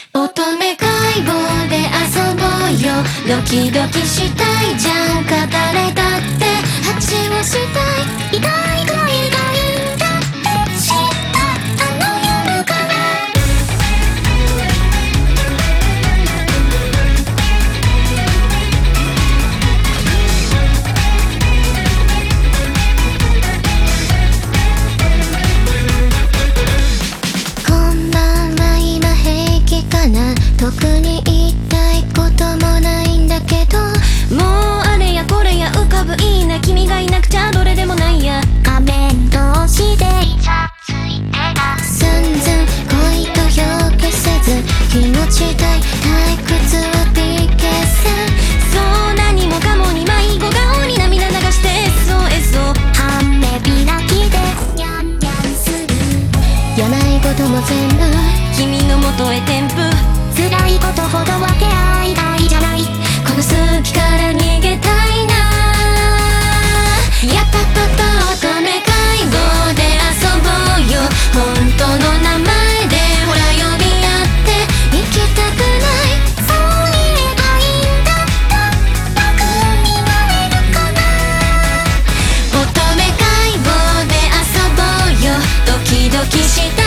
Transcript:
乙女解剖で遊ぼうよ。ドキドキしたいじゃん。語れたって蜂をしたい。意外と意外だって知ったあの夜から。こんばんは、今平気かな。特に言いたいこともないんだけど、もうあれやこれや浮かぶいいな。君がいなくちゃどれでもないや。仮面同士でイチャついてた。すんずん恋と表記せず気持ちたい退屈は PK さ。そう何もかもに迷子顔に涙流して SOS を半目開きでニャンニャンする。病いことも全部君のもとへ添付。辛いことほど分け合いたいじゃない。この好きから逃げたいな。やっぱぱぱ乙女解剖で遊ぼうよ。本当の名前でほら呼び合って行きたくない。そう言えばいいんだった。楽になれるかな。乙女解剖で遊ぼうよ。ドキドキして